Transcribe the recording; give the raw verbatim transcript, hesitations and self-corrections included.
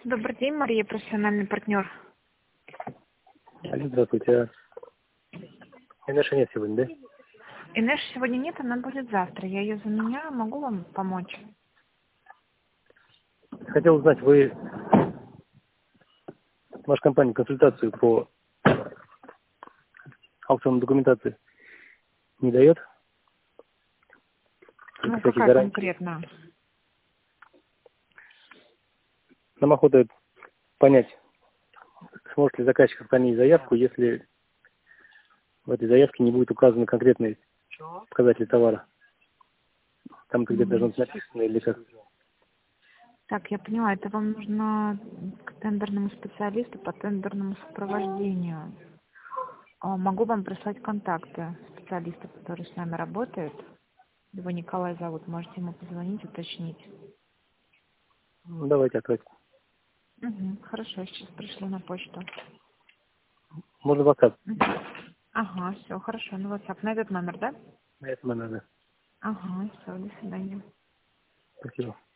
Добрый день, Мария, профессиональный партнер. Алло, здравствуйте. Инеша нет сегодня, да? Инеш сегодня нет, она будет завтра. Я ее заменяю, могу вам помочь? Хотел узнать, вы, ваша компания, консультацию по аукционной документации не дает? Ну, Всякие какая гарантии. конкретно? Нам охота понять, сможет ли заказчик отклонить заявку, если в этой заявке не будет указаны конкретные показатели товара. Там где-то Мгм. должно быть написано или как? Так, я поняла, это вам нужно к тендерному специалисту по тендерному сопровождению. А, Могу вам прислать контакты специалиста, который с нами работает. Его Николай зовут, можете ему позвонить, уточнить. Ну, давайте открыть. Угу, хорошо, сейчас пришлю на почту. Можно WhatsApp. Мгм. Ага, все, хорошо, на WhatsApp, на этот номер, да? На это надо. Ага, все, до свидания. Спасибо.